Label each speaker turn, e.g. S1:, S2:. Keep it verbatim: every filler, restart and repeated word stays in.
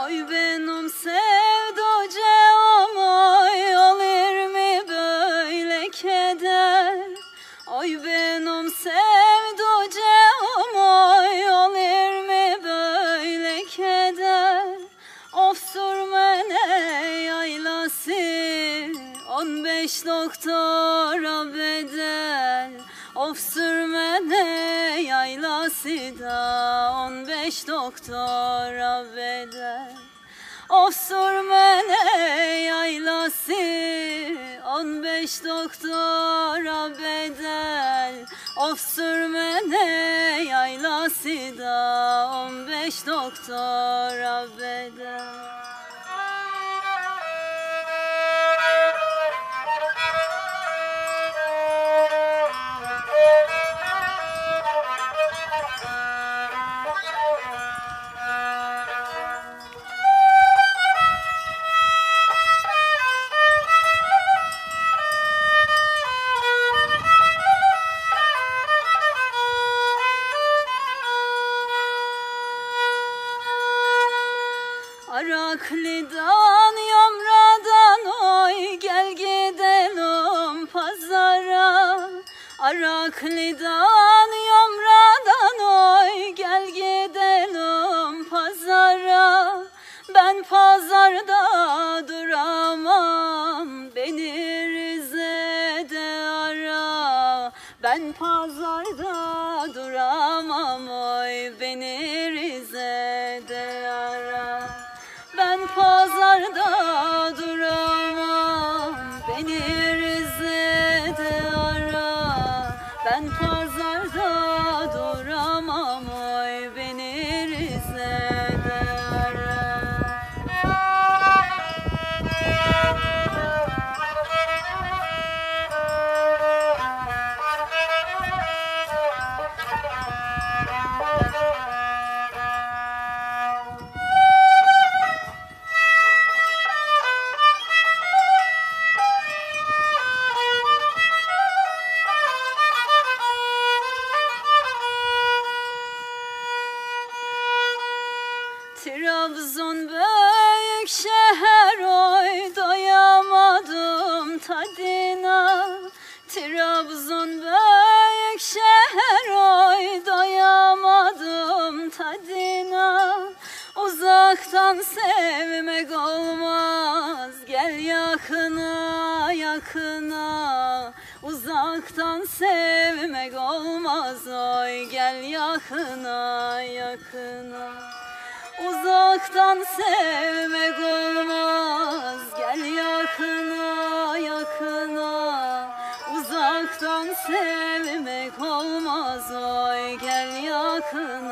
S1: Oy benim sevducam oy, olur mu böyle keder? Oy benim sevducam oy, olur mu böyle keder? Of sürmene yaylası on beş doktora bedel. Of sürmene yaylası da on beş doktora bedel. Of sürmene yaylası on beş doktora bedel. Of sürmene yaylası da on beş doktora bedel. Araklı'dan Yomra'dan oy, gel gidelim pazara. Araklı'dan Yomra'dan oy, gel gidelim pazara. Ben pazarda duramam, beni Rize'de ara. Ben pazarda duramam oy, beni Rize'de ara. Ben pazarda duramam, beni Rize'de ara. Ben pazarda duramam oy, beni Rize'de ara. Trabzon büyük şehir oy, doyamadım tadına. Trabzon büyük şehir oy, doyamadım tadına. Uzaktan sevmek olmaz, gel yakına yakına. Uzaktan sevmek olmaz oy, gel yakına yakına. Uzaktan sevmek olmaz, gel yakına yakına. Uzaktan sevmek olmaz oy, gel yakına.